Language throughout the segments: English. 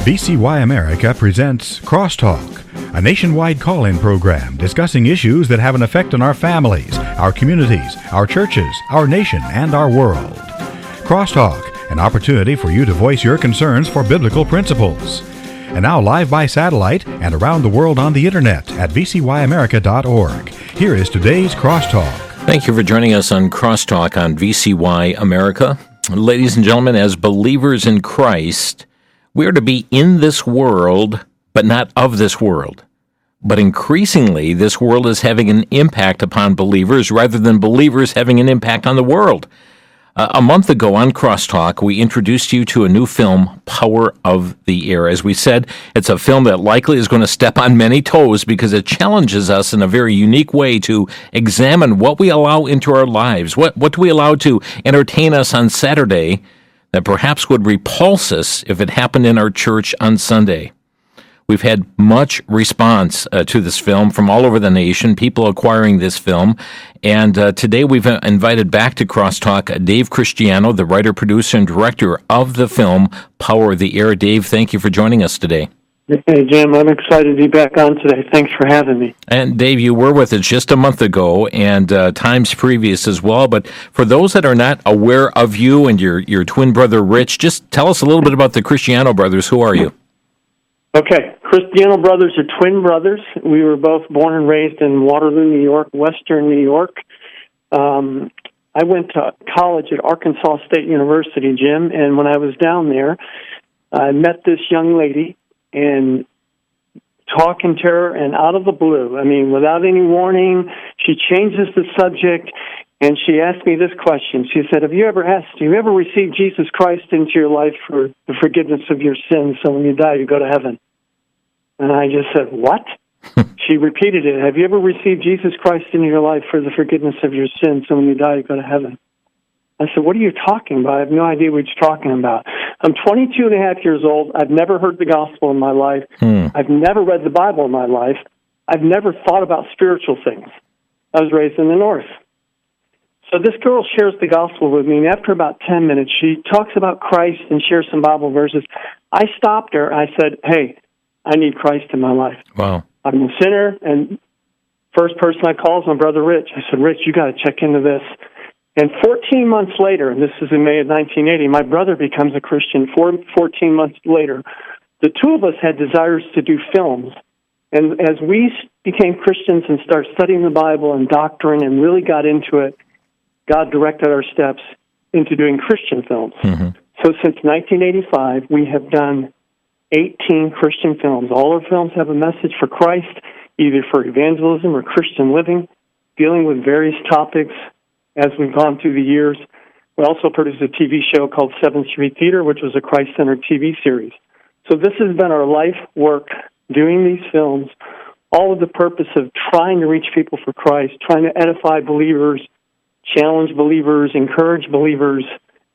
VCY America presents Crosstalk, a nationwide call-in program discussing issues that have an effect on our families, our communities, our churches, our nation, and our world. Crosstalk, an opportunity for you to voice your concerns for biblical principles. And now live by satellite and around the world on the internet at vcyamerica.org. Here is today's Crosstalk. Thank you for joining us on Crosstalk on VCY America. Ladies and gentlemen, as believers in Christ, we are to be in this world, but not of this world. But increasingly, this world is having an impact upon believers rather than believers having an impact on the world. A month ago on Crosstalk, we introduced you to a new film, Power of the Air. As we said, it's a film that likely is going to step on many toes because it challenges us in a very unique way to examine what we allow into our lives. What do we allow to entertain us on Saturday that perhaps would repulse us if it happened in our church on Sunday? We've had much response to this film from all over the nation, people acquiring this film. And today we've invited back to Crosstalk Dave Christiano, the writer, producer, and director of the film Power of the Air. Dave, thank you for joining us today. Hey, Jim, I'm excited to be back on today. Thanks for having me. And Dave, you were with us just a month ago and times previous as well. But for those that are not aware of you and your twin brother, Rich, just tell us a little bit about the Christiano brothers. Who are you? Okay, Christiano brothers are twin brothers. We were both born and raised in Waterloo, New York, Western New York. I went to college at Arkansas State University, Jim, and when I was down there, I met this young lady, and talking to her, and out of the blue, I mean, without any warning, she changes the subject, and she asked me this question. She said, do you ever receive Jesus Christ into your life for the forgiveness of your sins, so when you die, you go to heaven? And I just said, what? She repeated it. Have you ever received Jesus Christ into your life for the forgiveness of your sins, so when you die, you go to heaven? I said, what are you talking about? I have no idea what you're talking about. I'm 22 and a half years old. I've never heard the gospel in my life. I've never read the Bible in my life. I've never thought about spiritual things. I was raised in the North. So this girl shares the gospel with me, and after about 10 minutes, she talks about Christ and shares some Bible verses. I stopped her. I said, hey, I need Christ in my life. Wow. I'm a sinner, and first person I call is my brother Rich. I said, Rich, you got to check into this. And 14 months later, and this is in May of 1980, my brother becomes a Christian. 14 months later, the two of us had desires to do films. And as we became Christians and started studying the Bible and doctrine and really got into it, God directed our steps into doing Christian films. Mm-hmm. So since 1985, we have done 18 Christian films. All our films have a message for Christ, either for evangelism or Christian living, dealing with various topics as we've gone through the years. We also produced a TV show called 7th Street Theater, which was a Christ-centered TV series. So this has been our life work, doing these films, all with the purpose of trying to reach people for Christ, trying to edify believers, challenge believers, encourage believers.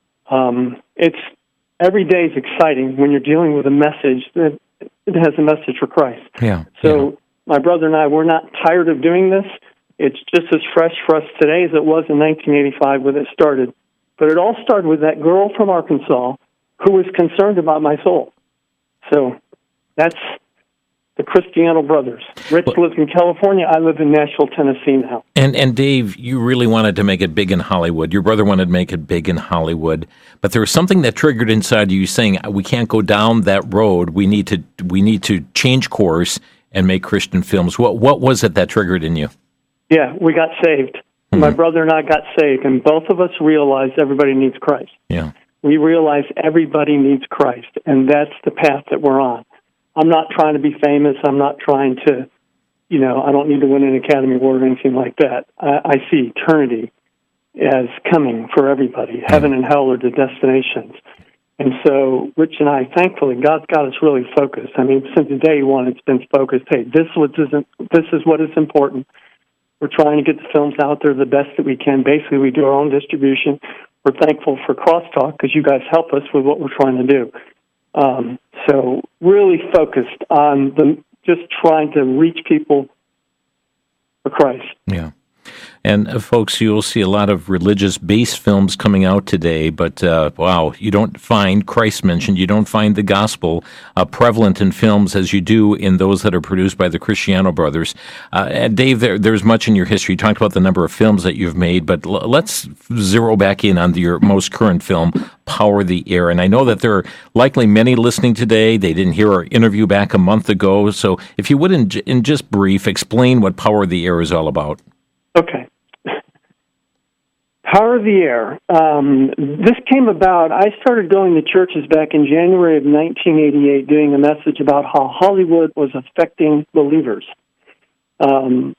It's every day is exciting when you're dealing with a message that it has a message for Christ. Yeah. So my brother and I, we're not tired of doing this. It's just as fresh for us today as it was in 1985 when it started. But it all started with that girl from Arkansas who was concerned about my soul. So that's the Christiano brothers. Rich lives in California. I live in Nashville, Tennessee now. And Dave, you really wanted to make it big in Hollywood. Your brother wanted to make it big in Hollywood. But there was something that triggered inside you saying, we can't go down that road. We need to change course and make Christian films. What was it that triggered in you? Yeah, we got saved. Mm-hmm. My brother and I got saved, and both of us realized everybody needs Christ. Yeah. We realized everybody needs Christ, and that's the path that we're on. I'm not trying to be famous. I'm not trying to, I don't need to win an Academy Award or anything like that. I see eternity as coming for everybody. Heaven and hell are the destinations. And so Rich and I, thankfully, God's got us really focused. I mean, since day one, it's been focused. Hey, this is what is important. We're trying to get the films out there the best that we can. Basically, we do our own distribution. We're thankful for Crosstalk because you guys help us with what we're trying to do. So really focused on just trying to reach people for Christ. Yeah. And folks, you'll see a lot of religious-based films coming out today, but wow, you don't find Christ mentioned. You don't find the gospel prevalent in films as you do in those that are produced by the Cristiano brothers. And Dave, there's much in your history. You talked about the number of films that you've made, but let's zero back in on your most current film, Power the Air. And I know that there are likely many listening today. They didn't hear our interview back a month ago. So if you would, in just brief, explain what Power the Air is all about. Okay. Power the Air. This came about, I started going to churches back in January of 1988 doing a message about how Hollywood was affecting believers. And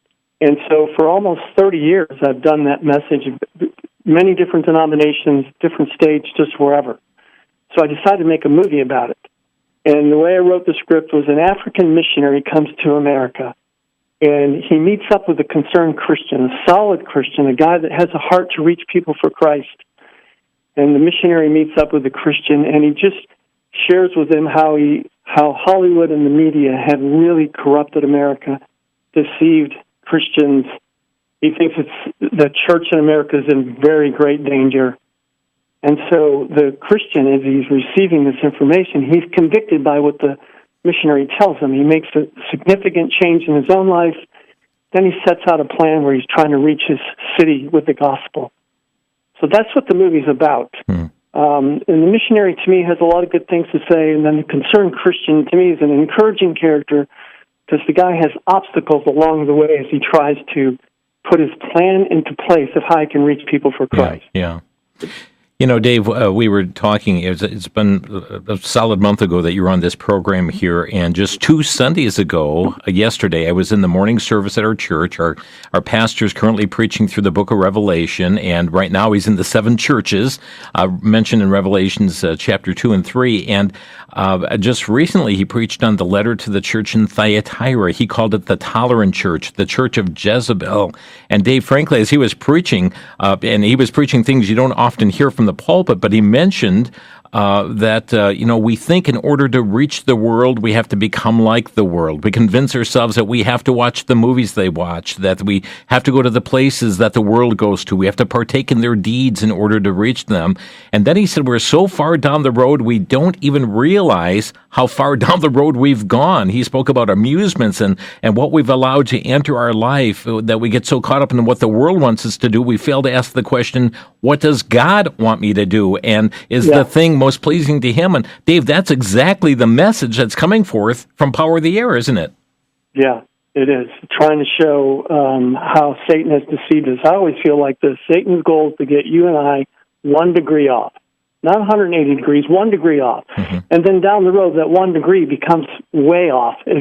so for almost 30 years, I've done that message, many different denominations, different states, just wherever. So I decided to make a movie about it. And the way I wrote the script was an African missionary comes to America, and he meets up with a concerned Christian, a solid Christian, a guy that has a heart to reach people for Christ. And the missionary meets up with the Christian, and he just shares with him how Hollywood and the media have really corrupted America, deceived Christians. He thinks the church in America is in very great danger. And so the Christian, as he's receiving this information, he's convicted by what the missionary tells him. He makes a significant change in his own life. Then he sets out a plan where he's trying to reach his city with the gospel. So that's what the movie's about. And the missionary, to me, has a lot of good things to say. And then the concerned Christian, to me, is an encouraging character because the guy has obstacles along the way as he tries to put his plan into place of how he can reach people for Christ. Yeah. You know, Dave, we were talking, it's been a solid month ago that you were on this program here, and just 2 Sundays ago, yesterday, I was in the morning service at our church. Our pastor is currently preaching through the book of Revelation, and right now he's in the 7 churches mentioned in Revelations chapter 2 and 3, and just recently he preached on the letter to the church in Thyatira. He called it the tolerant church, the church of Jezebel. And Dave, frankly, as he was preaching, and he was preaching things you don't often hear from the pulpit, but he mentioned that, we think in order to reach the world, we have to become like the world. We convince ourselves that we have to watch the movies they watch, that we have to go to the places that the world goes to. We have to partake in their deeds in order to reach them. And then he said, we're so far down the road, we don't even realize how far down the road we've gone. He spoke about amusements and what we've allowed to enter our life, that we get so caught up in what the world wants us to do, we fail to ask the question, what does God want me to do? And is the thing most pleasing to him? And Dave, that's exactly the message that's coming forth from Power of the Air, isn't it? Yeah, it is. Trying to show how Satan has deceived us. I always feel like this. Satan's goal is to get you and I 1 degree off. Not 180 degrees, 1 degree off. Mm-hmm. And then down the road, that 1 degree becomes way off. As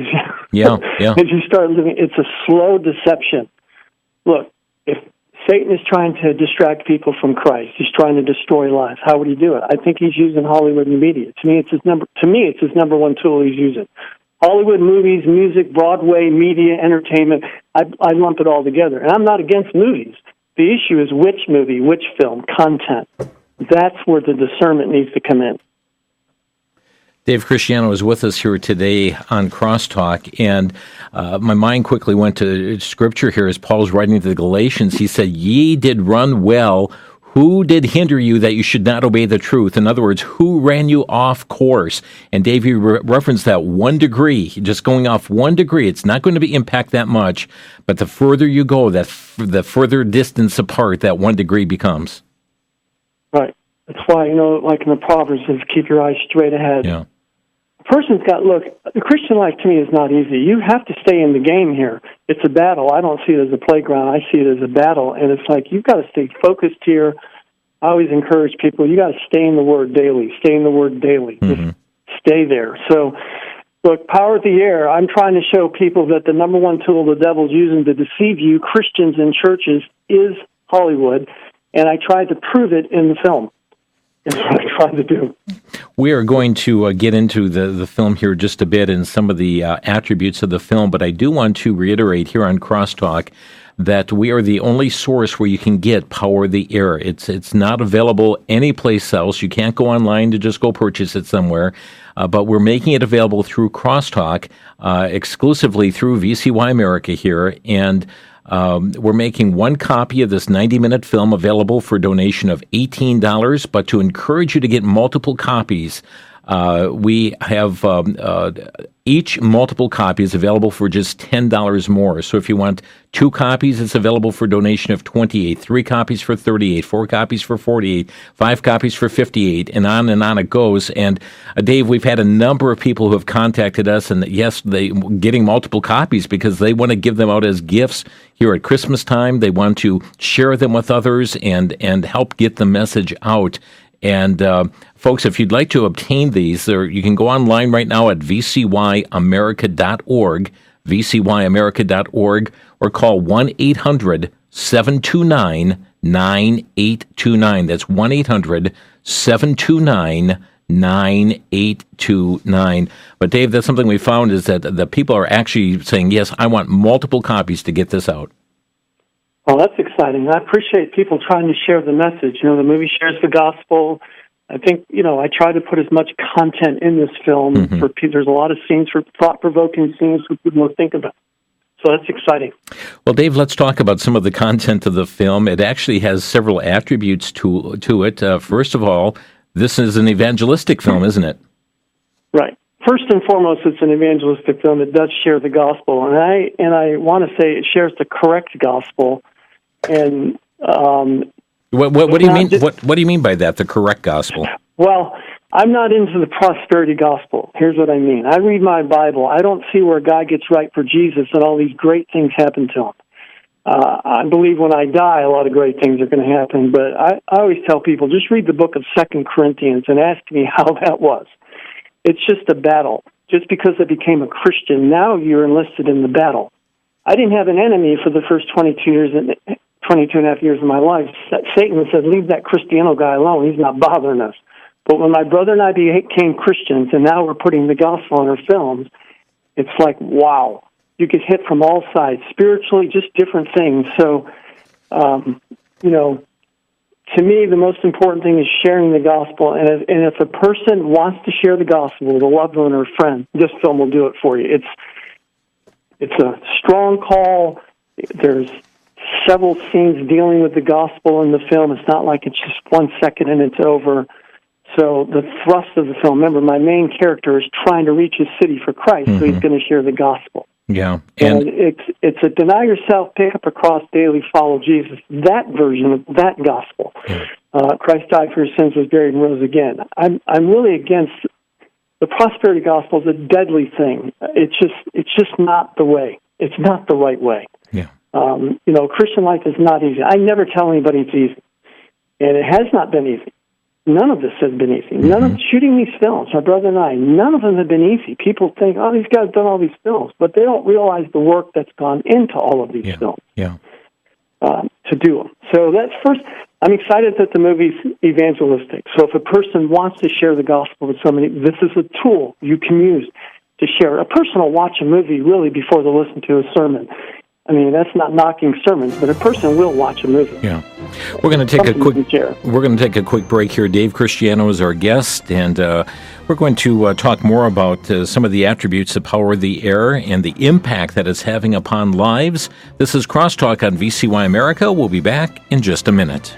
you start living, it's a slow deception. Look, if Satan is trying to distract people from Christ, he's trying to destroy lives, how would he do it? I think he's using Hollywood and media. To me, it's his number one tool he's using. Hollywood, movies, music, Broadway, media, entertainment, I lump it all together. And I'm not against movies. The issue is which movie, which film, content. That's where the discernment needs to come in. Dave Cristiano is with us here today on Crosstalk, and my mind quickly went to Scripture here as Paul's writing to the Galatians. He said, ye did run well. Who did hinder you that you should not obey the truth? In other words, who ran you off course? And Dave, you referenced that 1 degree, just going off 1 degree. It's not going to impact that much, but the further you go, the further distance apart that 1 degree becomes. Right. That's why, like in the Proverbs, it says, keep your eyes straight ahead. Yeah. A person's the Christian life to me is not easy. You have to stay in the game here. It's a battle. I don't see it as a playground. I see it as a battle. And it's like, you've got to stay focused here. I always encourage people, you got to stay in the Word daily. Stay in the Word daily. Mm-hmm. Just stay there. So, look, Power of the Air, I'm trying to show people that the number one tool the devil's using to deceive you, Christians in churches, is Hollywood. And I tried to prove it in the film. That's what I tried to do. We are going to get into the film here just a bit and some of the attributes of the film, but I do want to reiterate here on Crosstalk that we are the only source where you can get Power of the Air. It's not available anyplace else. You can't go online to just go purchase it somewhere, but we're making it available through Crosstalk, exclusively through VCY America here, and We're making one copy of this 90-minute film available for a donation of $18, but to encourage you to get multiple copies, we have each multiple copy is available for just $10 more. So if you want 2 copies, it's available for a donation of $28, 3 copies for $38, 4 copies for $48, 5 copies for $58, and on it goes. And Dave, we've had a number of people who have contacted us, and yes, they getting multiple copies because they want to give them out as gifts here at Christmas time. They want to share them with others and help get the message out. And folks, if you'd like to obtain these, you can go online right now at vcyamerica.org, vcyamerica.org, or call 1-800-729-9829. That's 1-800-729-9829. But Dave, that's something we found is that the people are actually saying, yes, I want multiple copies to get this out. Well, that's exciting. I appreciate people trying to share the message. You know, the movie shares the gospel. I think, I try to put as much content in this film for people. There's a lot of scenes, for thought-provoking scenes for people to think about. So that's exciting. Well, Dave, let's talk about some of the content of the film. It actually has several attributes to it. First of all, this is an evangelistic film, isn't it? Right. First and foremost, it's an evangelistic film. It does share the gospel, and I want to say it shares the correct gospel. And what do you mean? What do you mean by that? The correct gospel? Well, I'm not into the prosperity gospel. Here's what I mean. I read my Bible. I don't see where a guy gets right for Jesus and all these great things happen to him. I believe when I die, a lot of great things are going to happen. But I always tell people, just read the book of 2 Corinthians and ask me how that was. It's just a battle. Just because I became a Christian, now you're enlisted in the battle. I didn't have an enemy for the first 22 and a half years of my life. Satan said, leave that Cristiano guy alone. He's not bothering us. But when my brother and I became Christians, and now we're putting the gospel in our films, it's like, wow. You get hit from all sides, spiritually, just different things. So, to me, the most important thing is sharing the gospel. And if a person wants to share the gospel with a loved one or a friend, this film will do it for you. It's a strong call. There's several scenes dealing with the gospel in the film. It's not like it's just 1 second and it's over. So the thrust of the film, remember, my main character is trying to reach his city for Christ, so he's going to share the gospel. Yeah. And it's a deny yourself, pick up a cross daily, follow Jesus. That version of that gospel. Yeah. Christ died for his sins, was buried, and rose again. I'm really against the prosperity gospel. Is a deadly thing. It's just not the way. It's not the right way. Yeah. Christian life is not easy. I never tell anybody it's easy, and it has not been easy. None of this has been easy. None of shooting these films, my brother and I, none of them have been easy. People think, oh, these guys have done all these films, but they don't realize the work that's gone into all of these films to do them. So that's first. I'm excited that the movie's evangelistic. So if a person wants to share the gospel with somebody, this is a tool you can use to share. A person will watch a movie really before they listen to a sermon. I mean, that's not knocking sermons, but a person will watch a movie. Yeah, we're going to take a quick break here. Dave Cristiano is our guest, and we're going to talk more about some of the attributes that power the air and the impact that it's having upon lives. This is Crosstalk on VCY America. We'll be back in just a minute.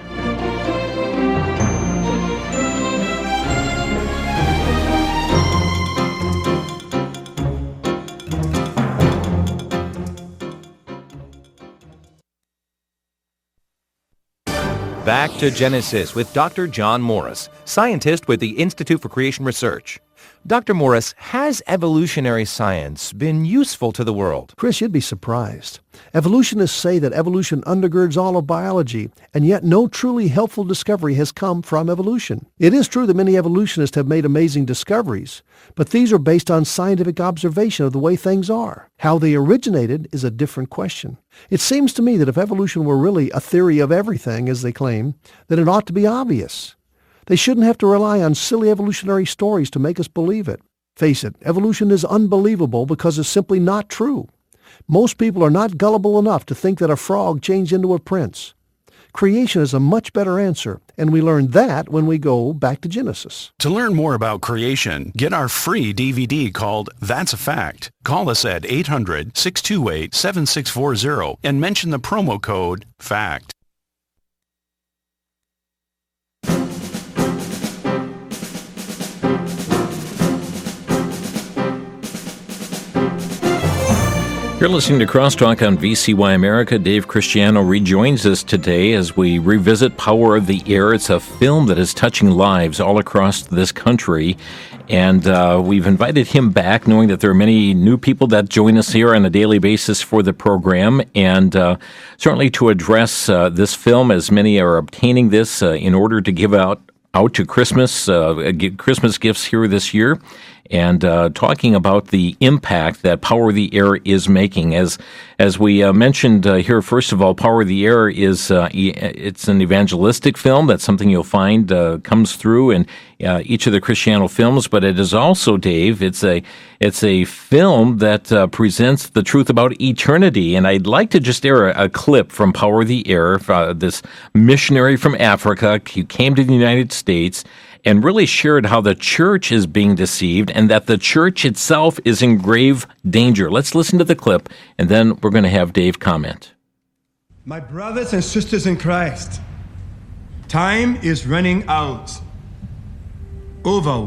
Back to Genesis with Dr. John Morris, scientist with the Institute for Creation Research. Dr. Morris, has evolutionary science been useful to the world? Chris, you'd be surprised. Evolutionists say that evolution undergirds all of biology, and yet no truly helpful discovery has come from evolution. It is true that many evolutionists have made amazing discoveries, but these are based on scientific observation of the way things are. How they originated is a different question. It seems to me that if evolution were really a theory of everything, as they claim, then it ought to be obvious. They shouldn't have to rely on silly evolutionary stories to make us believe it. Face it, evolution is unbelievable because it's simply not true. Most people are not gullible enough to think that a frog changed into a prince. Creation is a much better answer, and we learn that when we go back to Genesis. To learn more about creation, get our free DVD called That's a Fact. Call us at 800-628-7640 and mention the promo code FACT. You're listening to Crosstalk on VCY America. Dave Christiano rejoins us today as we revisit Power of the Air. It's a film that is touching lives all across this country. And we've invited him back, knowing that there are many new people that join us here on a daily basis for the program. And certainly to address this film, as many are obtaining this in order to give out to Christmas, Christmas gifts here this year, and talking about the impact that Power of the Air is making. As we mentioned here, first of all, Power of the Air is it's an evangelistic film. That's something you'll find comes through in each of the Christiano films. But it is also, Dave, it's a film that presents the truth about eternity. And I'd like to just air a clip from Power of the Air. This missionary from Africa, he came to the United States and really shared how the church is being deceived and that the church itself is in grave danger. Let's listen to the clip, and then we're going to have Dave comment. My brothers and sisters in Christ, time is running out. Over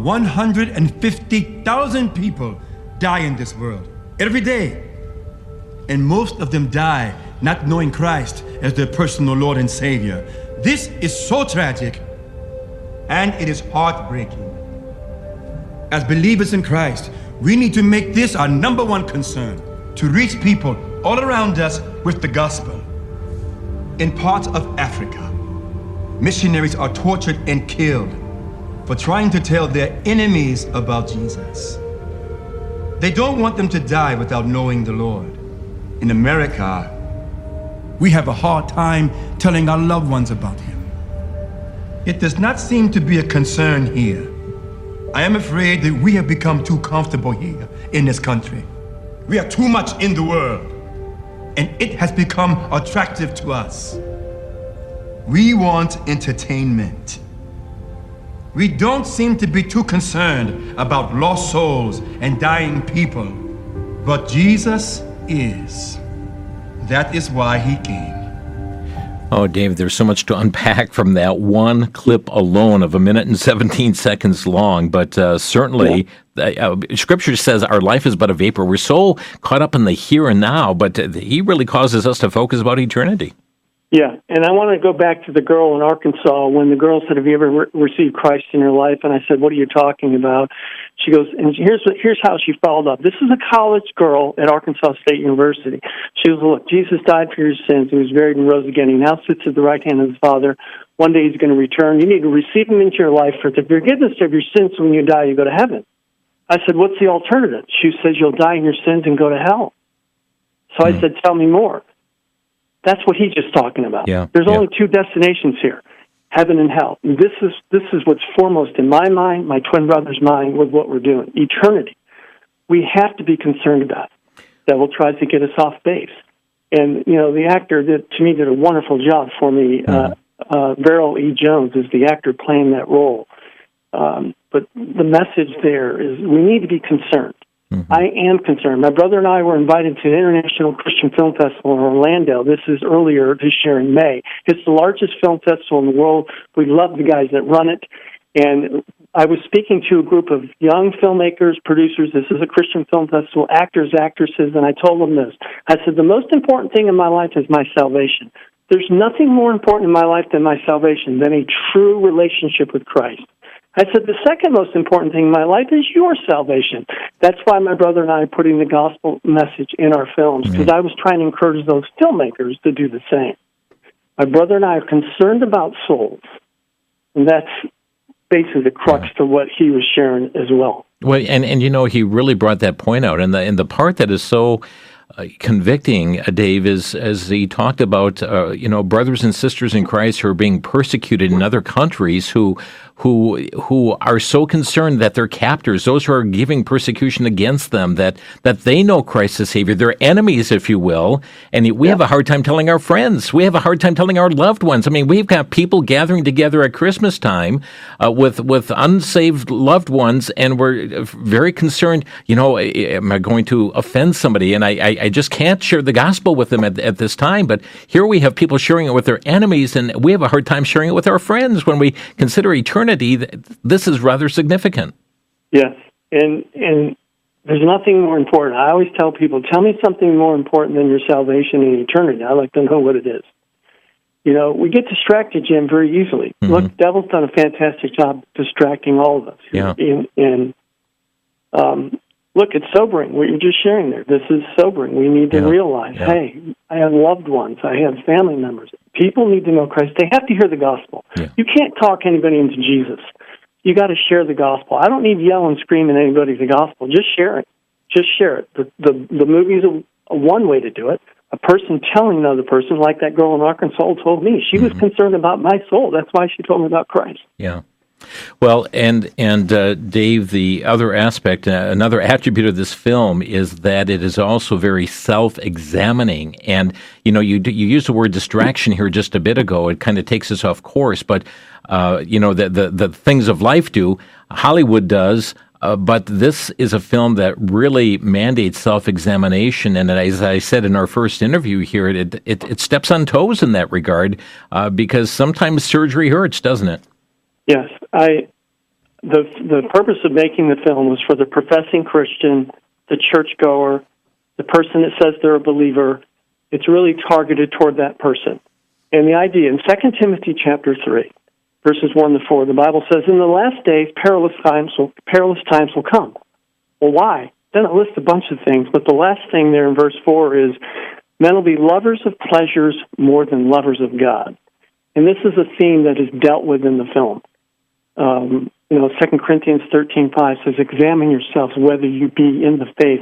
150,000 people die in this world every day. And most of them die not knowing Christ as their personal Lord and Savior. This is so tragic. And it is heartbreaking. As believers in Christ, we need to make this our number one concern, to reach people all around us with the gospel. In parts of Africa, missionaries are tortured and killed for trying to tell their enemies about Jesus. They don't want them to die without knowing the Lord. In America, we have a hard time telling our loved ones about Him. It does not seem to be a concern here. I am afraid that we have become too comfortable here in this country. We are too much in the world, and it has become attractive to us. We want entertainment. We don't seem to be too concerned about lost souls and dying people, but Jesus is. That is why He came. Oh, Dave, there's so much to unpack from that one clip alone of 1 minute and 17 seconds long. But certainly, Scripture says our life is but a vapor. We're so caught up in the here and now, but He really causes us to focus about eternity. Yeah, and I want to go back to the girl in Arkansas when the girl said, "Have you ever received Christ in your life?" And I said, "What are you talking about?" She goes, and here's how she followed up. This is a college girl at Arkansas State University. She goes, "Look, Jesus died for your sins. He was buried and rose again. He now sits at the right hand of the Father. One day He's going to return. You need to receive Him into your life for the forgiveness of your sins. So when you die, you go to heaven." I said, "What's the alternative?" She says, "You'll die in your sins and go to hell." So I said, "Tell me more." That's what he's just talking about. Yeah, There's only two destinations here, heaven and hell. And this is what's foremost in my mind, my twin brother's mind, with what we're doing. Eternity. We have to be concerned about it. The devil tries to get us off base. And, the actor did a wonderful job for me. Verrill E. Jones is the actor playing that role. But the message there is we need to be concerned. Mm-hmm. I am concerned. My brother and I were invited to the International Christian Film Festival in Orlando. This is earlier this year in May. It's the largest film festival in the world. We love the guys that run it. And I was speaking to a group of young filmmakers, producers. This is a Christian film festival, actors, actresses, and I told them this. I said, the most important thing in my life is my salvation. There's nothing more important in my life than my salvation, than a true relationship with Christ. I said, the second most important thing in my life is your salvation. That's why my brother and I are putting the gospel message in our films, because I was trying to encourage those filmmakers to do the same. My brother and I are concerned about souls, and that's basically the crux to what he was sharing as well. Well, and he really brought that point out, and the part that is so convicting, Dave, is as he talked about, brothers and sisters in Christ who are being persecuted in other countries who who are so concerned that their captors, those who are giving persecution against them, that they know Christ as Savior. They're enemies, if you will, and we have a hard time telling our friends. We have a hard time telling our loved ones. I mean, we've got people gathering together at Christmas time with unsaved loved ones, and we're very concerned, am I going to offend somebody? And I just can't share the gospel with them at this time. But here we have people sharing it with their enemies, and we have a hard time sharing it with our friends. When we consider eternity, this is rather significant. Yes, and there's nothing more important. I always tell people, tell me something more important than your salvation and eternity. I like to know what it is. We get distracted, Jim, very easily. Mm-hmm. Look, the devil's done a fantastic job distracting all of us. Yeah. Look, it's sobering what you're just sharing there. This is sobering. We need to realize, hey, I have loved ones. I have family members. People need to know Christ. They have to hear the gospel. Yeah. You can't talk anybody into Jesus. You got to share the gospel. I don't need yell and scream at anybody the gospel. Just share it. Just share it. The movie's a one way to do it. A person telling another person, like that girl in Arkansas told me. She was concerned about my soul. That's why she told me about Christ. Yeah. Well, and Dave, the other aspect, another attribute of this film is that it is also very self-examining. And, you used the word distraction here just a bit ago. It kind of takes us off course. But, the things of life do, Hollywood does. But this is a film that really mandates self-examination, and as I said in our first interview here, it steps on toes in that regard, because sometimes surgery hurts, doesn't it? Yes, the purpose of making the film was for the professing Christian, the churchgoer, the person that says they're a believer. It's really targeted toward that person. And the idea in 2 Timothy chapter 3, verses 1 to 4, the Bible says, in the last days, perilous times will come. Well, why? Then it lists a bunch of things, but the last thing there in verse 4 is, men will be lovers of pleasures more than lovers of God. And this is a theme that is dealt with in the film. 2 Corinthians 13:5 says, examine yourselves whether you be in the faith.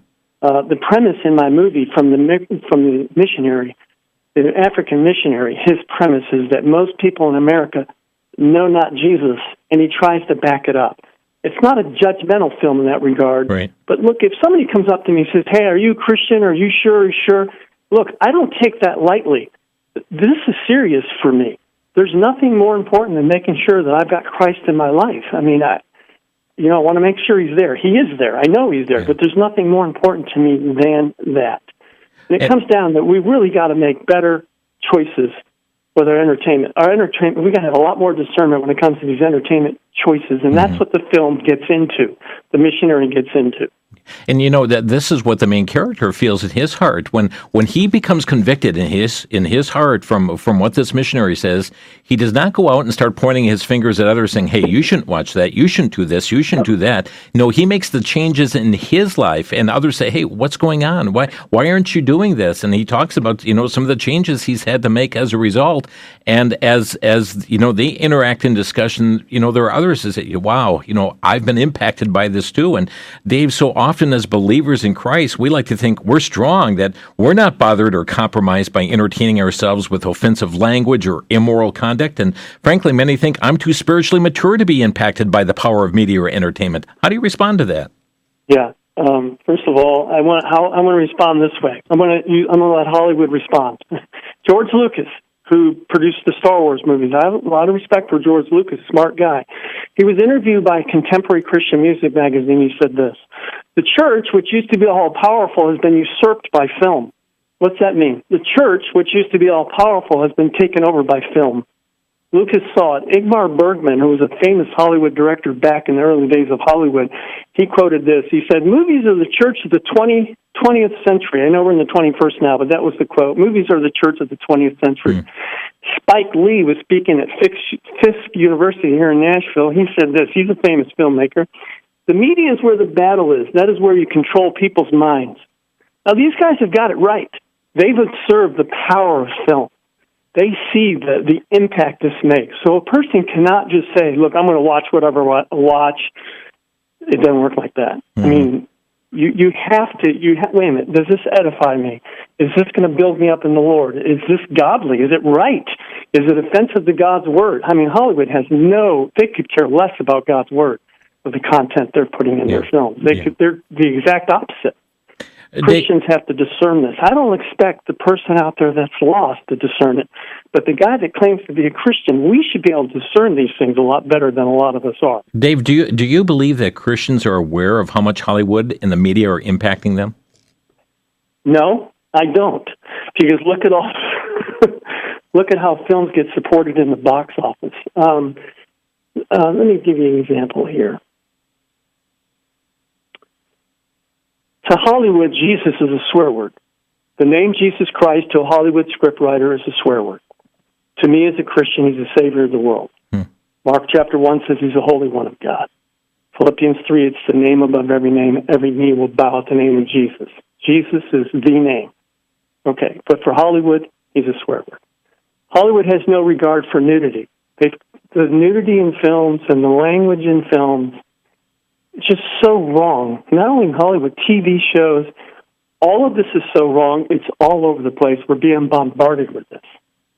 The premise in my movie from the missionary, the African missionary, his premise is that most people in America know not Jesus, and he tries to back it up. It's not a judgmental film in that regard. Right. But look, if somebody comes up to me and says, hey, are you a Christian? Are you sure? Are you sure? Look, I don't take that lightly. This is serious for me. There's nothing more important than making sure that I've got Christ in my life. I mean, I want to make sure he's there. He is there. I know he's there, but there's nothing more important to me than that. And it comes down that we really got to make better choices with our entertainment. We got to have a lot more discernment when it comes to these entertainment choices, and that's what the film gets into, the missionary gets into. And that this is what the main character feels in his heart when he becomes convicted in his heart from what this missionary says. He does not go out and start pointing his fingers at others saying, hey, you shouldn't watch that, you shouldn't do this, you shouldn't do that. No, he makes the changes in his life, and others say, hey, what's going on? Why aren't you doing this? And he talks about some of the changes he's had to make as a result. And as they interact in discussion, there are others that say, wow, I've been impacted by this too. And Dave, so often as believers in Christ, we like to think we're strong, that we're not bothered or compromised by entertaining ourselves with offensive language or immoral conduct. And frankly, many think I'm too spiritually mature to be impacted by the power of media or entertainment. How do you respond to that? Yeah. First of all, I want to respond this way. I'm going to let Hollywood respond. George Lucas, who produced the Star Wars movies. I have a lot of respect for George Lucas, smart guy. He was interviewed by Contemporary Christian Music magazine. He said this: the church, which used to be all-powerful, has been usurped by film. What's that mean? The church, which used to be all-powerful, has been taken over by film. Lucas saw it. Ingmar Bergman, who was a famous Hollywood director back in the early days of Hollywood, he quoted this. He said, movies are the church of the 20th century. I know we're in the 21st now, but that was the quote. Movies are the church of the 20th century. Spike Lee was speaking at Fisk University here in Nashville. He said this. He's a famous filmmaker. The media is where the battle is. That is where you control people's minds. Now, these guys have got it right. They've observed the power of film. They see the impact this makes. So a person cannot just say, look, I'm going to watch whatever I watch. It doesn't work like that. I mean, You have to, wait a minute, does this edify me? Is this going to build me up in the Lord? Is this godly? Is it right? Is it offensive to God's Word? I mean, Hollywood they could care less about God's Word with the content they're putting in their films. They're the exact opposite. Christians have to discern this. I don't expect the person out there that's lost to discern it, but the guy that claims to be a Christian, we should be able to discern these things a lot better than a lot of us are. Dave, do you believe that Christians are aware of how much Hollywood and the media are impacting them? No, I don't. Because look at how films get supported in the box office. Let me give you an example here. To Hollywood, Jesus is a swear word. The name Jesus Christ to a Hollywood scriptwriter is a swear word. To me, as a Christian, he's the Savior of the world. Mark chapter 1 says he's the Holy One of God. Philippians 3, it's the name above every name. Every knee will bow at the name of Jesus. Jesus is the name. Okay, but for Hollywood, he's a swear word. Hollywood has no regard for nudity. The nudity in films and the language in films, it's just so wrong. Not only in Hollywood, TV shows, all of this is so wrong. It's all over the place. We're being bombarded with this.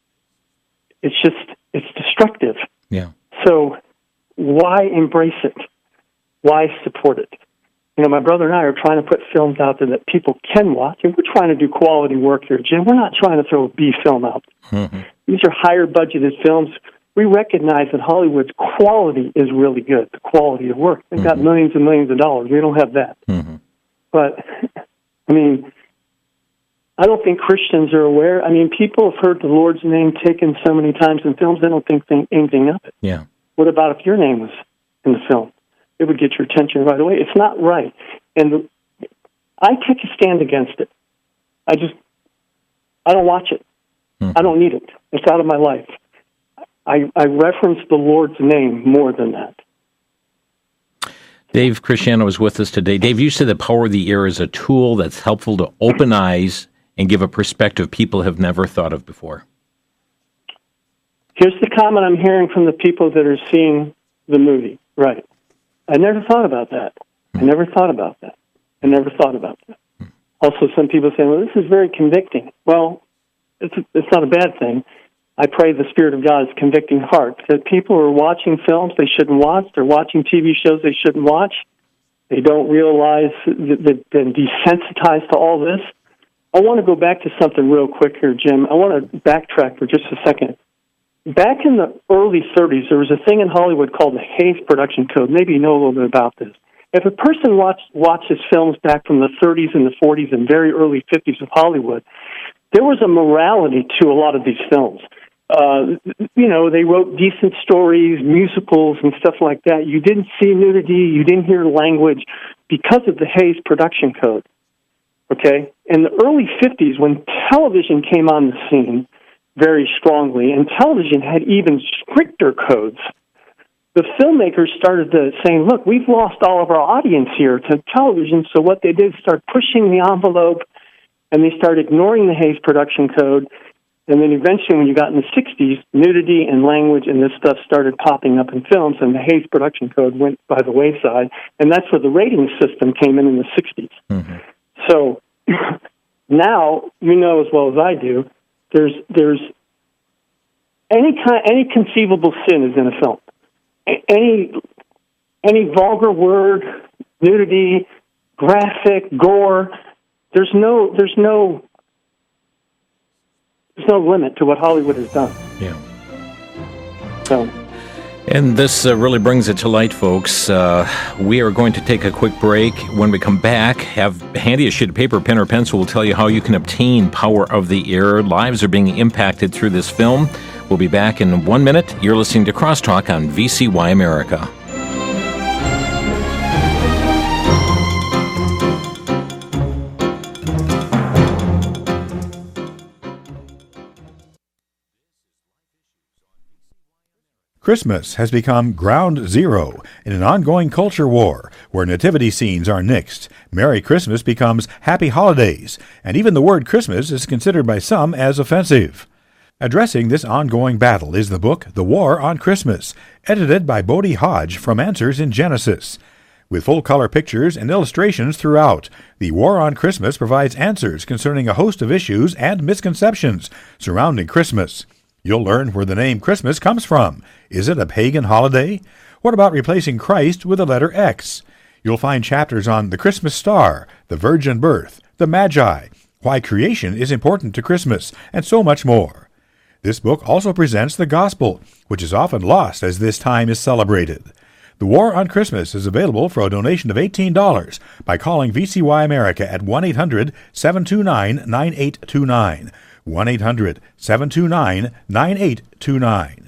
It's destructive. Yeah. So why embrace it? Why support it? You know, my brother and I are trying to put films out there that people can watch, and we're trying to do quality work here, Jim. We're not trying to throw a B film out. Mm-hmm. These are higher budgeted films. We recognize that Hollywood's quality is really good, the quality of work. They've got millions and millions of dollars. We don't have that. Mm-hmm. But, I mean, I don't think Christians are aware. I mean, people have heard the Lord's name taken so many times in films, they don't think anything of it. Yeah. What about if your name was in the film? It would get your attention right away. It's not right. And I take a stand against it. I don't watch it. Mm-hmm. I don't need it. It's out of my life. I reference the Lord's name more than that. Dave Christiano is with us today. Dave, you said the power of the ear is a tool that's helpful to open eyes and give a perspective people have never thought of before. Here's the comment I'm hearing from the people that are seeing the movie. Right. I never thought about that. I never thought about that. I never thought about that. Also, some people say, well, this is very convicting. Well, it's not a bad thing. I pray the Spirit of God is convicting hearts. That people are watching films they shouldn't watch. They're watching TV shows they shouldn't watch. They don't realize that they're desensitized to all this. I want to go back to something real quick here, Jim. I want to backtrack for just a second. Back in the early 30s, there was a thing in Hollywood called the Hays Production Code. Maybe you know a little bit about this. If a person watches films back from the 30s and the 40s and very early 50s of Hollywood, there was a morality to a lot of these films. They wrote decent stories, musicals, and stuff like that. You didn't see nudity. You didn't hear language because of the Hays Production Code. Okay? In the early 50s, when television came on the scene very strongly, and television had even stricter codes, the filmmakers started saying, look, we've lost all of our audience here to television, so what they did is start pushing the envelope, and they started ignoring the Hays Production Code. And then eventually, when you got in the 60s, nudity and language and this stuff started popping up in films, and the Hays Production Code went by the wayside. And that's where the rating system came in the 60s. Mm-hmm. So now, you know as well as I do, there's any conceivable sin is in a film. Any vulgar word, nudity, graphic, gore, there's no limit to what Hollywood has done. Yeah. So. And this really brings it to light, folks. We are going to take a quick break. When we come back, have handy a sheet of paper, pen, or pencil. We'll tell you how you can obtain power of the ear. Lives are being impacted through this film. We'll be back in 1 minute. You're listening to Crosstalk on VCY America. Christmas has become ground zero in an ongoing culture war where nativity scenes are nixed. Merry Christmas becomes Happy Holidays, and even the word Christmas is considered by some as offensive. Addressing this ongoing battle is the book The War on Christmas, edited by Bodie Hodge from Answers in Genesis. With full-color pictures and illustrations throughout, The War on Christmas provides answers concerning a host of issues and misconceptions surrounding Christmas. You'll learn where the name Christmas comes from. Is it a pagan holiday? What about replacing Christ with the letter X? You'll find chapters on the Christmas star, the virgin birth, the Magi, why creation is important to Christmas, and so much more. This book also presents the gospel, which is often lost as this time is celebrated. The War on Christmas is available for a donation of $18 by calling VCY America at 1-800-729-9829. 1-800-729-9829.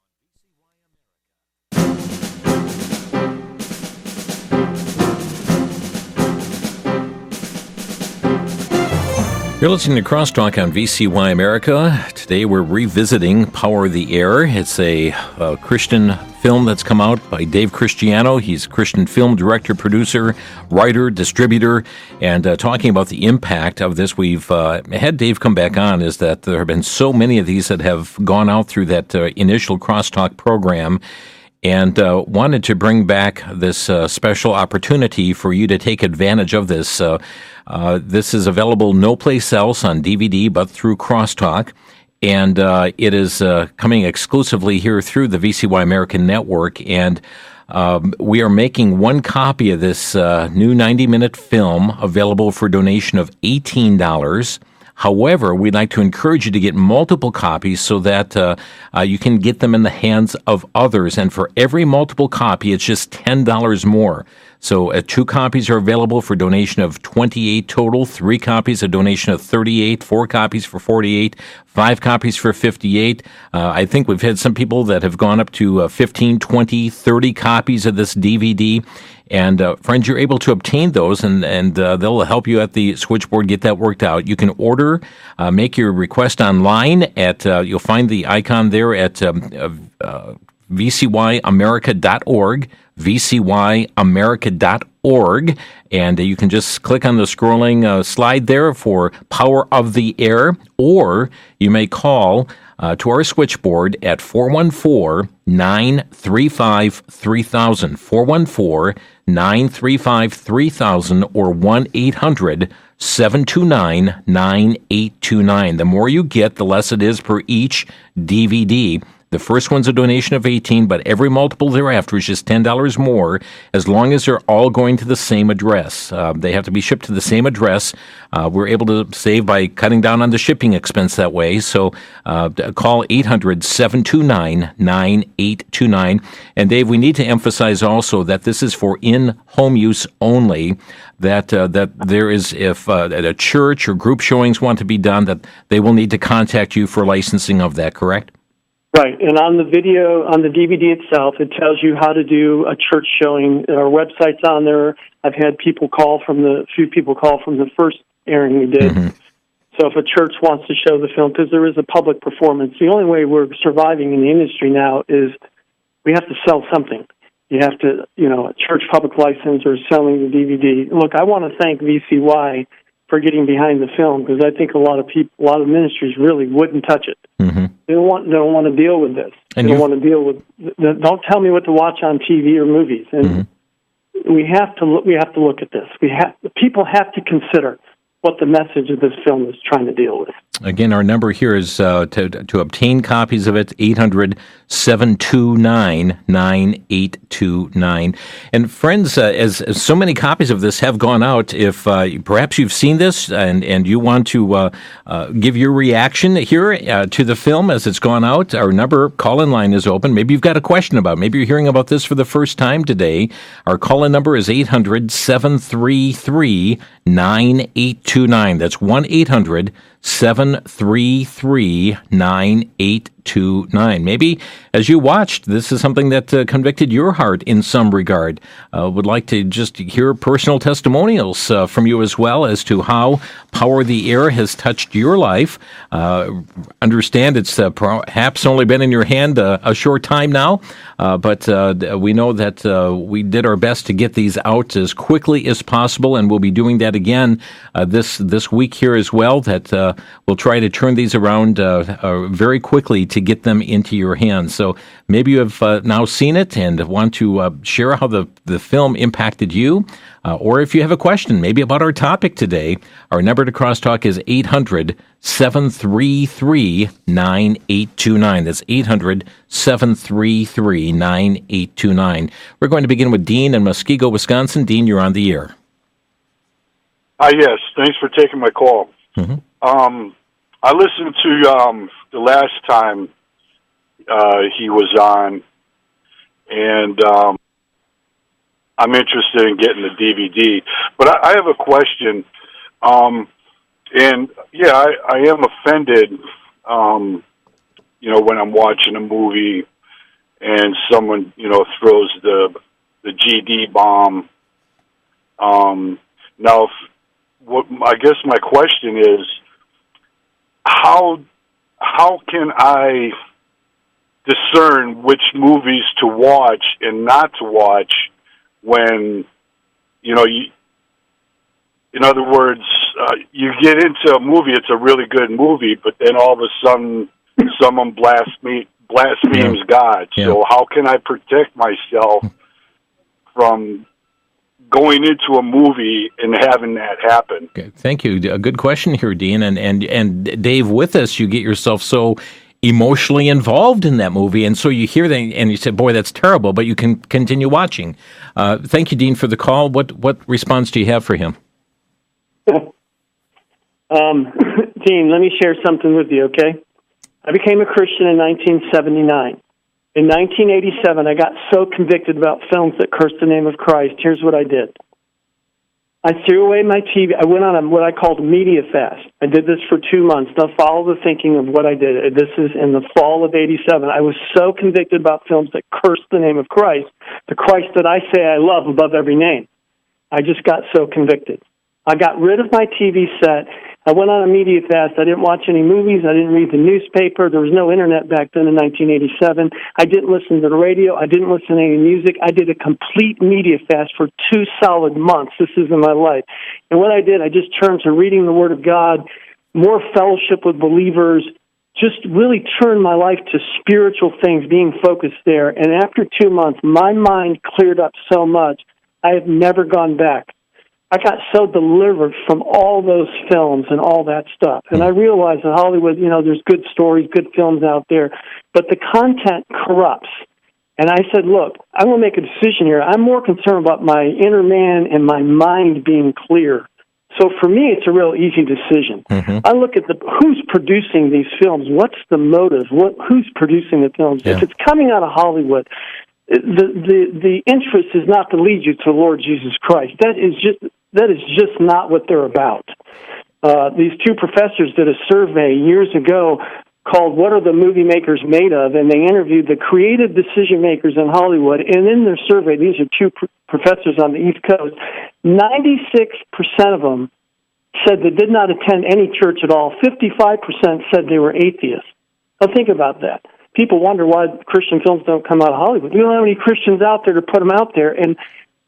You're listening to Crosstalk on VCY America. Today we're revisiting Power of the Air. It's a Christian film that's come out by Dave Christiano. He's a Christian film director, producer, writer, distributor, and talking about the impact of this. We've had Dave come back on, is that there have been so many of these that have gone out through that initial Crosstalk program, and wanted to bring back this special opportunity for you to take advantage of this. This is available no place else on DVD but through Crosstalk, and it is coming exclusively here through the VCY American Network, and we are making one copy of this new 90-minute film available for donation of $18. However, we'd like to encourage you to get multiple copies so that you can get them in the hands of others. And for every multiple copy, it's just $10 more. So 2 copies are available for donation of $28 total, 3 copies a donation of $38, 4 copies for $48, 5 copies for $58. I think we've had some people that have gone up to 15, 20, 30 copies of this DVD. And friends, you're able to obtain those, and they'll help you at the switchboard get that worked out. You can order, make your request online at, you'll find the icon there at VCYAmerica.org, VCYAmerica.org, and you can just click on the scrolling slide there for Power of the Air, or you may call to our switchboard at 414-935-3000, 414-935-3000, or 1-800-729-9829. The more you get, the less it is per each DVD. The first one's a donation of $18, but every multiple thereafter is just $10 more, as long as they're all going to the same address. They have to be shipped to the same address. We're able to save by cutting down on the shipping expense that way. So call 800-729-9829. And Dave, we need to emphasize also that this is for in-home use only. That there is, if at a church or group showings want to be done, that they will need to contact you for licensing of that, correct? Right, and on the video, on the DVD itself, it tells you how to do a church showing. Our website's on there. I've had few people call from the first airing we did. Mm-hmm. So if a church wants to show the film, because there is a public performance, the only way we're surviving in the industry now is we have to sell something. You have to, a church public license or selling the DVD. Look, I want to thank VCY for getting behind the film, because I think a lot of ministries really wouldn't touch it. Mm-hmm. They don't want to deal with this. And they don't want to deal with. Don't tell me what to watch on TV or movies. And we have to look at this. People have to consider what the message of this film is trying to deal with. Again, our number here is to obtain copies of it, 800-729-9829. And friends, as so many copies of this have gone out, if perhaps you've seen this and you want to give your reaction here to the film as it's gone out, our call-in line is open. Maybe you've got a question about it. Maybe you're hearing about this for the first time today. Our call-in number is 800-733-9829. That's 1-800-733-9829. Maybe as you watched, this is something that convicted your heart in some regard. Would like to just hear personal testimonials from you as well as to how Power of the Air has touched your life. Understand it's perhaps only been in your hand a short time now, but we know that we did our best to get these out as quickly as possible, and we'll be doing that again this week here as well, that we'll try to turn these around very quickly to get them into your hands. So maybe you have now seen it and want to share how the film impacted you, or if you have a question, maybe about our topic today, our number to Crosstalk is 800-733-9829. That's 800-733-9829. We're going to begin with Dean in Muskego, Wisconsin. Dean, you're on the air. Yes, thanks for taking my call. Mm-hmm. I listened to the last time he was on, and I'm interested in getting the DVD. But I have a question, and yeah, I am offended, when I'm watching a movie and someone, throws the GD bomb. Now, I guess my question is, how can I discern which movies to watch and not to watch when, in other words, you get into a movie, it's a really good movie, but then all of a sudden someone blasphemes God. Yeah. So how can I protect myself from going into a movie and having that happen? Okay, thank you. A good question here, Dean. And Dave, with us, you get yourself so emotionally involved in that movie, and so you hear that, and you say, boy, that's terrible, but you can continue watching. Thank you, Dean, for the call. What response do you have for him? Dean, let me share something with you, okay? I became a Christian in 1979. In 1987, I got so convicted about films that cursed the name of Christ. Here's what I did. I threw away my TV. I went on what I called a media fast. I did this for 2 months. Now follow the thinking of what I did. This is in the fall of 87. I was so convicted about films that cursed the name of Christ, the Christ that I say I love above every name. I just got so convicted. I got rid of my TV set. I went on a media fast. I didn't watch any movies. I didn't read the newspaper. There was no internet back then in 1987. I didn't listen to the radio. I didn't listen to any music. I did a complete media fast for 2 solid months. This is in my life. And what I did, I just turned to reading the Word of God, more fellowship with believers, just really turned my life to spiritual things, being focused there. And after 2 months, my mind cleared up so much, I have never gone back. I got so delivered from all those films and all that stuff. And I realized in Hollywood, there's good stories, good films out there, but the content corrupts. And I said, look, I'm going to make a decision here. I'm more concerned about my inner man and my mind being clear. So for me, it's a real easy decision. Mm-hmm. I look at who's producing these films. What's the motive? Who's producing the films? Yeah. If it's coming out of Hollywood, the interest is not to lead you to the Lord Jesus Christ. That is just not what they're about. These 2 professors did a survey years ago called What Are the Movie Makers Made Of? And they interviewed the creative decision makers in Hollywood. And in their survey, these are 2 professors on the East Coast, 96% of them said they did not attend any church at all. 55% said they were atheists. Now think about that. People wonder why Christian films don't come out of Hollywood. We don't have any Christians out there to put them out there, and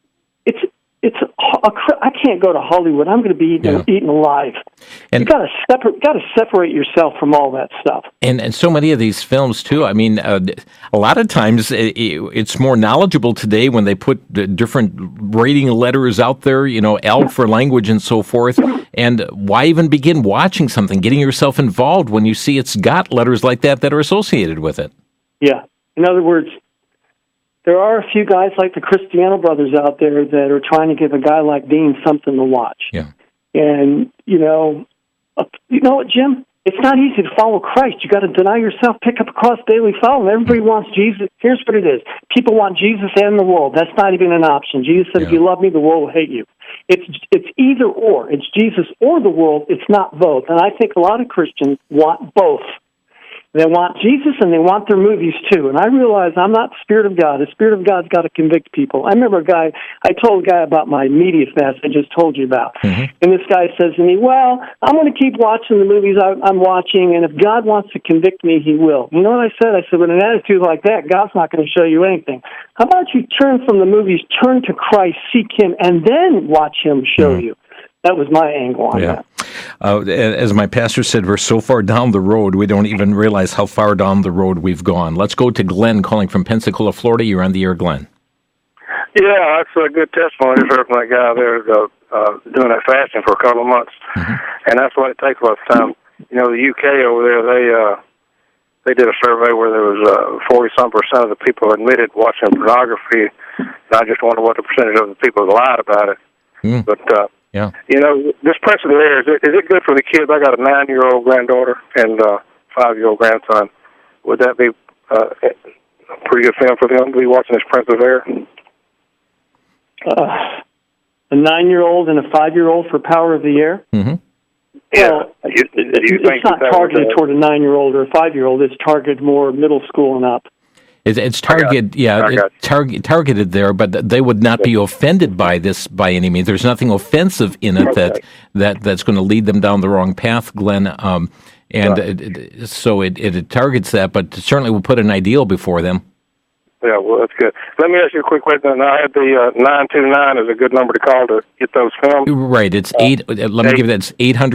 I can't go to Hollywood. I'm going to be eaten alive. And you got to separate yourself from all that stuff. And so many of these films too. I mean, a lot of times it's more knowledgeable today when they put the different rating letters out there. L for language and so forth. And why even begin watching something, getting yourself involved when you see it's got letters like that are associated with it? Yeah. In other words, there are a few guys like the Cristiano brothers out there that are trying to give a guy like Dean something to watch. Yeah. And, you know what, Jim? It's not easy to follow Christ. You got to deny yourself, pick up a cross daily, follow him. Everybody wants Jesus. Here's what it is. People want Jesus and the world. That's not even an option. Jesus said, if you love me, the world will hate you. It's either or. It's Jesus or the world. It's not both. And I think a lot of Christians want both. They want Jesus and they want their movies too. And I realize I'm not the Spirit of God. The Spirit of God's got to convict people. I remember I told a guy about my media fast I just told you about. Mm-hmm. And this guy says to me, well, I'm going to keep watching the movies I'm watching, and if God wants to convict me, he will. You know what I said? I said, with an attitude like that, God's not going to show you anything. How about you turn from the movies, turn to Christ, seek him, and then watch him show you? That was my angle on that. As my pastor said, we're so far down the road, we don't even realize how far down the road we've gone. Let's go to Glenn calling from Pensacola, Florida. You're on the air, Glenn. Yeah, that's a good testimony from that guy there doing that fasting for a couple of months. Mm-hmm. And that's what it takes a lot of time. You know, the UK over there, they did a survey where there was 40-some% of the people admitted watching pornography. And I just wonder what the percentage of the people lied about it. Mm. But, you know, this principle there, is it good for the kids? I got a 9-year-old granddaughter and a 5-year-old grandson. Would that be a pretty good film for them to be watching this Prince of Air? A 9-year-old and a 5-year-old for Power of the Air? Mm-hmm. Well, it's not targeted toward a 9-year-old or a 5-year-old. It's targeted more middle school and up. It's targeted, targeted there, but they would not be offended by this by any means. There's nothing offensive in it that's going to lead them down the wrong path, Glenn. So it targets that, but certainly will put an ideal before them. Yeah, well, that's good. Let me ask you a quick question. I have the 929 is a good number to call to get those filmed. Right. It's let me give you that. It's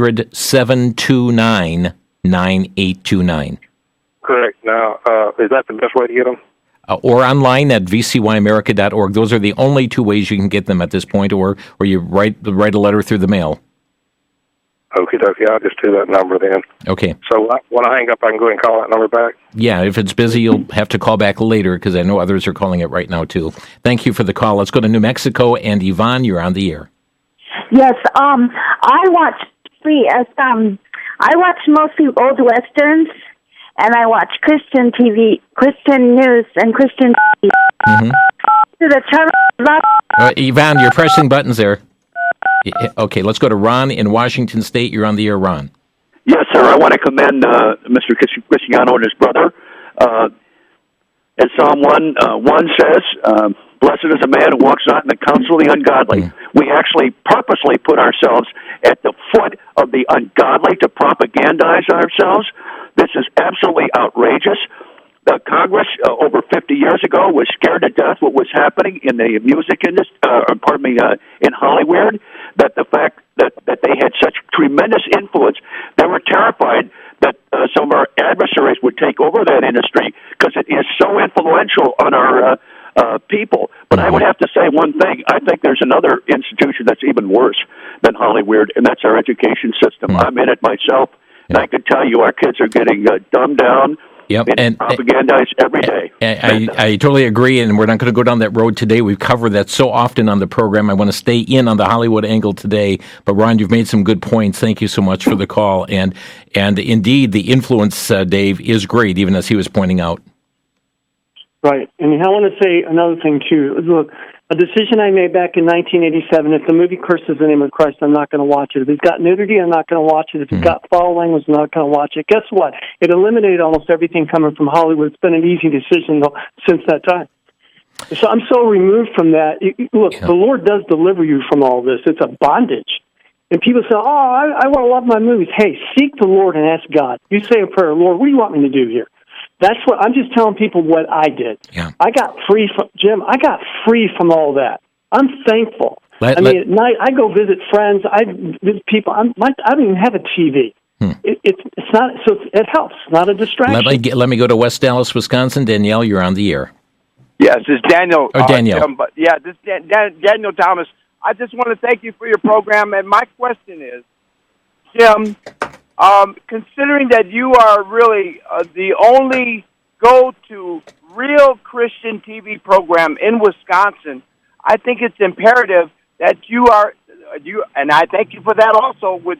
800-729-9829. Correct. Now, is that the best way to get them? Or online at vcyamerica.org. Those are the only two ways you can get them at this point, or you write a letter through the mail. Okie dokie, I'll just do that number then. Okay. So when I hang up, I can go ahead and call that number back? Yeah, if it's busy, you'll have to call back later because I know others are calling it right now, too. Thank you for the call. Let's go to New Mexico, and Yvonne, you're on the air. Yes, I watch mostly old Westerns, and I watch Christian TV, Christian news, and Christian TV. Mm-hmm. Yvonne, you're pressing buttons there. Okay, let's go to Ron in Washington State. You're on the air, Ron. Yes, sir. I want to commend Mr. Cristiano and his brother. As Psalm 1 says, blessed is a man who walks not in the counsel of the ungodly. Mm. We actually purposely put ourselves at the foot of the ungodly to propagandize ourselves. This is absolutely outrageous. The Congress, over 50 years ago, was scared to death what was happening in the music industry, in Hollywood, that the fact that they had such tremendous influence, they were terrified that some of our adversaries would take over that industry because it is so influential on our people. But I would have to say one thing. I think there's another institution that's even worse than Hollywood, and that's our education system. Mm-hmm. I'm in it myself, and I can tell you our kids are getting dumbed down. Yep, and propagandized every day. I totally agree, and we're not going to go down that road today. We've covered that so often on the program. I want to stay in on the Hollywood angle today. But Ron, you've made some good points. Thank you so much for the call. And indeed, the influence, Dave, is great, even as he was pointing out. Right, and I want to say another thing too. Look, a decision I made back in 1987, if the movie curses the name of Christ, I'm not going to watch it. If it's got nudity, I'm not going to watch it. If it's got foul language, I'm not going to watch it. Guess what? It eliminated almost everything coming from Hollywood. It's been an easy decision since that time. So I'm so removed from that. Look, the Lord does deliver you from all this. It's a bondage. And people say, I want to love my movies. Hey, seek the Lord and ask God. You say a prayer, Lord, what do you want me to do here? That's what I'm just telling people what I did. Yeah. I got free from Jim. I got free from all that. I'm thankful. At night I go visit friends. I visit people. I don't even have a TV. It's not. So it helps. It's not a distraction. Let me go to West Dallas, Wisconsin. Danielle, you're on the air. Yes, this is Daniel. Daniel. This is Daniel Thomas. I just want to thank you for your program. And my question is, Jim. Considering that you are really the only go-to real Christian TV program in Wisconsin, I think it's imperative that you and I thank you for that also with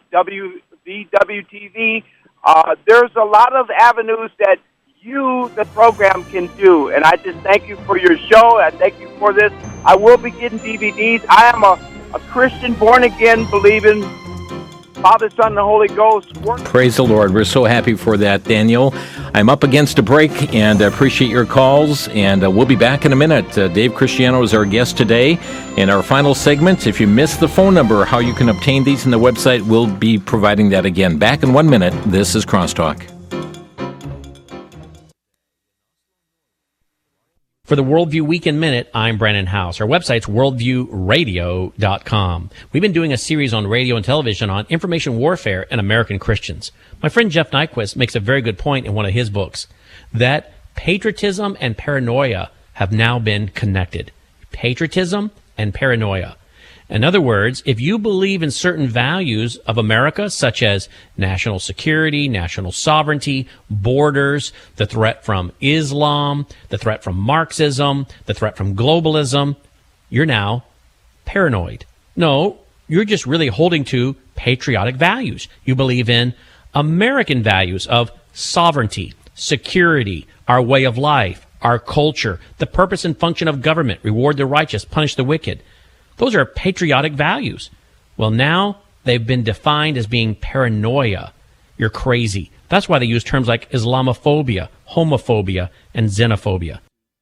WVWTV. There's a lot of avenues that the program can do, and I just thank you for your show. I thank you for this. I will be getting DVDs. I am a Christian, born-again, believing Father, Son, and the Holy Ghost. Praise the Lord. We're so happy for that, Daniel. I'm up against a break, and I appreciate your calls, and we'll be back in a minute. Dave Cristiano is our guest today. In our final segment, if you missed the phone number, how you can obtain these on the website, we'll be providing that again. Back in 1 minute. This is Crosstalk. For the Worldview Weekend Minute, I'm Brandon House. Our website's worldviewradio.com. We've been doing a series on radio and television on information warfare and American Christians. My friend Jeff Nyquist makes a very good point in one of his books that patriotism and paranoia have now been connected. Patriotism and paranoia. In other words, if you believe in certain values of America, such as national security, national sovereignty, borders, the threat from Islam, the threat from Marxism, the threat from globalism, you're now paranoid. No, you're just really holding to patriotic values. You believe in American values of sovereignty, security, our way of life, our culture, the purpose and function of government, reward the righteous, punish the wicked. Those are patriotic values. Well, now they've been defined as being paranoia. You're crazy. That's why they use terms like Islamophobia, homophobia, and xenophobia.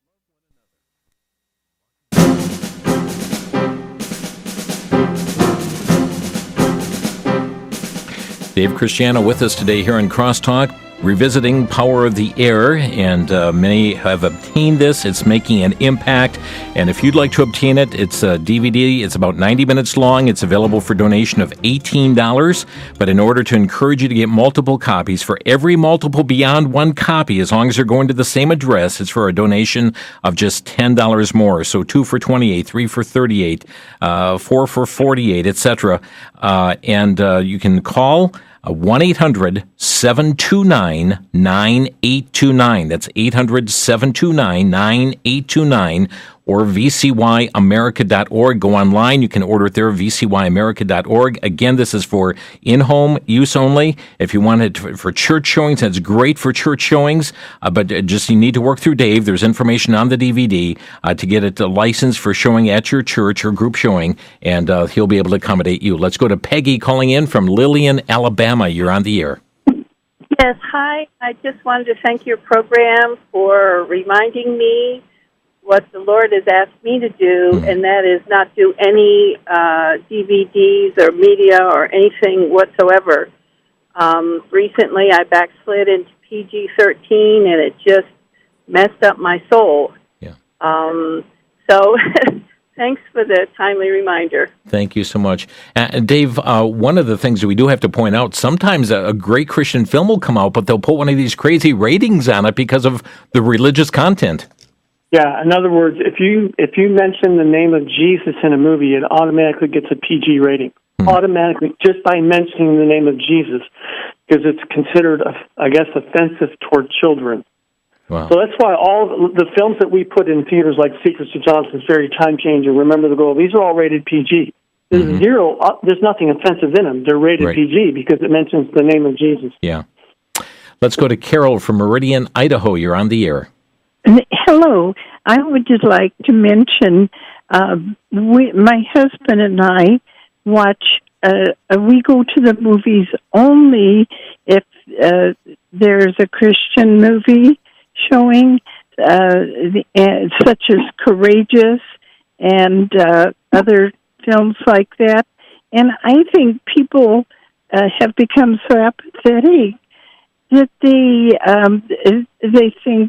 Dave Christiano with us today here in Crosstalk, revisiting Power of the Air, and many have obtained this. It's making an impact, and if you'd like to obtain it, it's a DVD. It's about 90 minutes long. It's available for donation of $18, but in order to encourage you to get multiple copies, for every multiple beyond one copy, as long as they're going to the same address, it's for a donation of just $10 more. So 2 for $28, 3 for $38, 4 for $48, etc. And you can call 1-800-729-9829. That's 800-729-9829, or vcyamerica.org. Go online. You can order it there, vcyamerica.org. Again, this is for in-home use only. If you want it for church showings, that's great for church showings, but just you need to work through Dave. There's information on the DVD to get it licensed for showing at your church or group showing, and he'll be able to accommodate you. Let's go to Peggy calling in from Lillian, Alabama. You're on the air. Yes, hi. I just wanted to thank your program for reminding me what the Lord has asked me to do, and that is not do any DVDs or media or anything whatsoever. Recently, I backslid into PG-13, and it just messed up my soul. Yeah. So thanks for the timely reminder. Thank you so much. Dave, one of the things that we do have to point out, sometimes a great Christian film will come out, but they'll put one of these crazy ratings on it because of the religious content. Yeah, in other words, if you mention the name of Jesus in a movie, it automatically gets a PG rating. Automatically, just by mentioning the name of Jesus, because it's considered, I guess, offensive toward children. Wow. So that's why all the films that we put in theaters, like Secrets of Johnson's Very Time Changer, Remember the Goal, these are all rated PG. There's there's nothing offensive in them. They're rated PG because it mentions the name of Jesus. Yeah. Let's go to Carol from Meridian, Idaho. You're on the air. Hello. I would just like to mention my husband and I watch, we go to the movies only if there's a Christian movie showing, such as Courageous and other films like that. And I think people have become so apathetic that they think,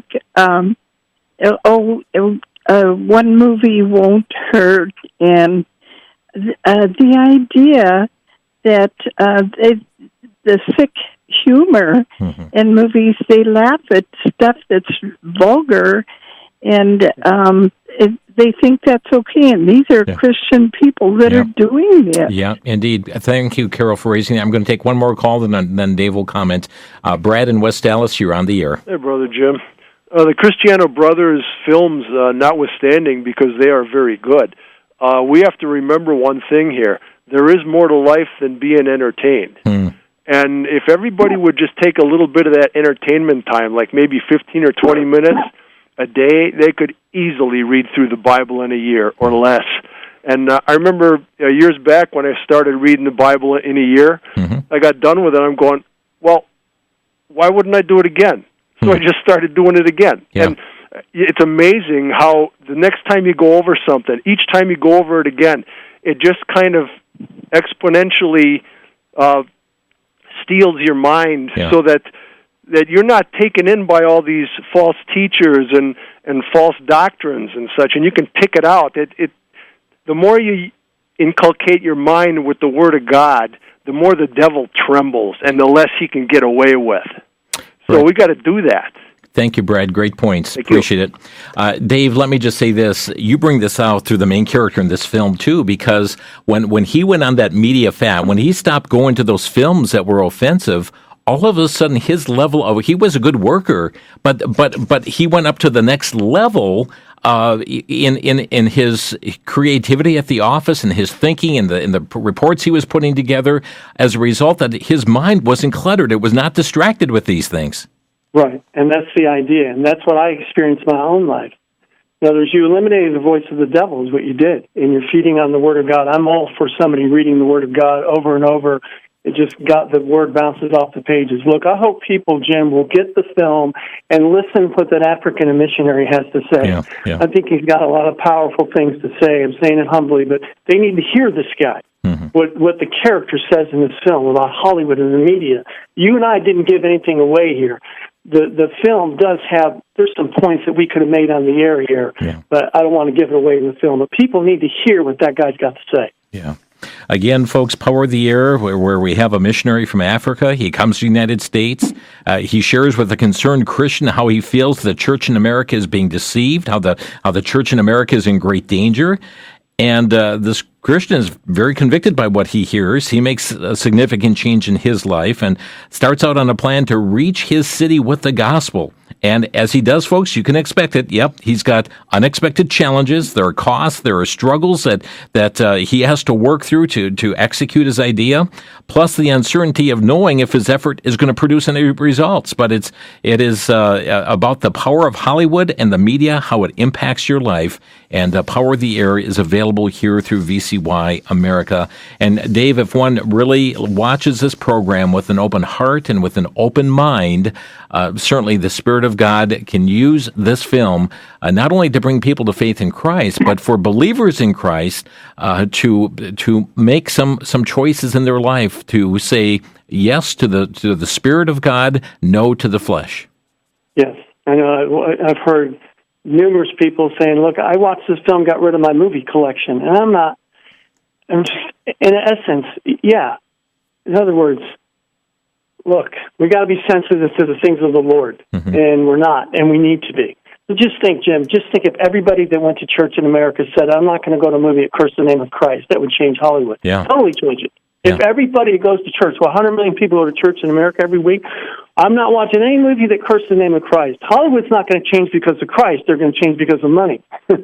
one movie won't hurt, and the idea that the sick humor in movies, they laugh at stuff that's vulgar, and they think that's okay, and these are Christian people that are doing this. Yeah, indeed. Thank you, Carol, for raising that. I'm going to take one more call, and then Dave will comment. Brad in West Dallas, you're on the air. Hey, Brother Jim. The Christiano Brothers films, notwithstanding, because they are very good, we have to remember one thing here. There is more to life than being entertained. And if everybody would just take a little bit of that entertainment time, like maybe 15 or 20 minutes a day, they could easily read through the Bible in a year or less. And I remember years back when I started reading the Bible in a year, I got done with it, I'm going, well, why wouldn't I do it again? So I just started doing it again. Yeah. And it's amazing how the next time you go over something, each time you go over it again, it just kind of exponentially steals your mind so that you're not taken in by all these false teachers and and false doctrines and such, and you can pick it out. The more you inculcate your mind with the Word of God, the more the devil trembles, and the less he can get away with. So we got to do that. Thank you, Brad. Great points. Appreciate it. Dave, let me just say this. You bring this out through the main character in this film, too, because when he went on that media fat, when he stopped going to those films that were offensive, all of a sudden his level of, he was a good worker, but he went up to the next level in his creativity at the office and his thinking and the reports he was putting together as a result that his mind wasn't cluttered. It was not distracted with these things. Right, and that's the idea, and that's what I experienced in my own life. In other words, you eliminated the voice of the devil is what you did, and you're feeding on the Word of God. I'm all for somebody reading the Word of God over and over. It just got the Word bounces off the pages. Look, I hope people, Jim, will get the film and listen to what that African missionary has to say. Yeah. I think he's got a lot of powerful things to say. I'm saying it humbly, but they need to hear this guy. What the character says in this film about Hollywood and the media. You and I didn't give anything away here. The film does have, there's some points that we could have made on the air here, but I don't want to give it away in the film. But people need to hear what that guy's got to say. Yeah. Again, folks, Power of the Air, where we have a missionary from Africa. He comes to the United States. He shares with a concerned Christian how he feels the church in America is being deceived, how the church in America is in great danger. And this Christian is very convicted by what he hears. He makes a significant change in his life and starts out on a plan to reach his city with the gospel. And as he does, folks, you can expect it. Yep, he's got unexpected challenges. There are costs. There are struggles that he has to work through to execute his idea, plus the uncertainty of knowing if his effort is going to produce any results. But it is about the power of Hollywood and the media, how it impacts your life. And Power of the Air is available here through VCY America. And Dave, if one really watches this program with an open heart and with an open mind, certainly the Spirit of God can use this film not only to bring people to faith in Christ, but for believers in Christ to make some choices in their life to say yes to the Spirit of God, no to the flesh. Yes, I know. I've heard numerous people saying, "Look, I watched this film, got rid of my movie collection," and I'm just, in essence, yeah. In other words, look, we got to be sensitive to the things of the Lord, and we're not, and we need to be. So just think, Jim, if everybody that went to church in America said, "I'm not going to go to a movie that curse the name of Christ," that would change Hollywood. Yeah. Totally change it. Yeah. If everybody goes to church, 100 million people go to church in America every week, I'm not watching any movie that curses the name of Christ. Hollywood's not going to change because of Christ. They're going to change because of money.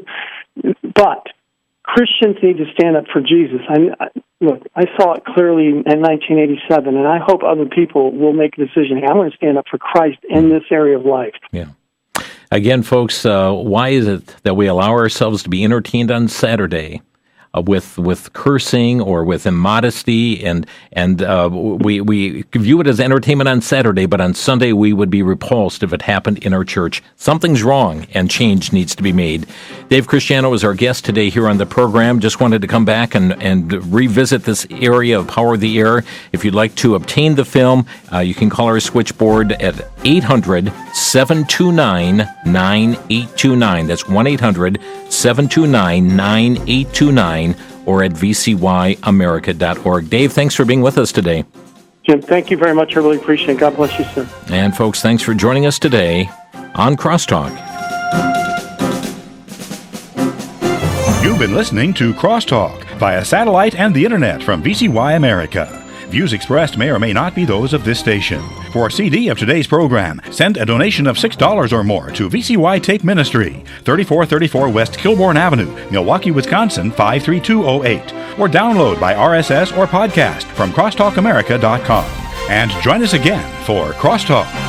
But Christians need to stand up for Jesus. Look, I saw it clearly in 1987, and I hope other people will make a decision. Hey, I'm going to stand up for Christ in this area of life. Yeah. Again, folks, why is it that we allow ourselves to be entertained on Saturday with cursing or with immodesty, and we view it as entertainment on Saturday, but on Sunday we would be repulsed if it happened in our church? Something's wrong, and change needs to be made. Dave Christiano is our guest today here on the program. Just wanted to come back and revisit this area of Power of the Air. If you'd like to obtain the film, you can call our switchboard at 800-729-9829. That's 1-800-729-9829. Or at vcyamerica.org. Dave, thanks for being with us today. Jim, thank you very much. I really appreciate it. God bless you, sir. And folks, thanks for joining us today on Crosstalk. You've been listening to Crosstalk via satellite and the internet from VCY America. Views expressed may or may not be those of this station. For a CD of today's program, send a donation of $6 or more to VCY Take Ministry, 3434 West Kilbourne Avenue, Milwaukee, Wisconsin, 53208. Or download by RSS or podcast from crosstalkamerica.com. And join us again for Crosstalk.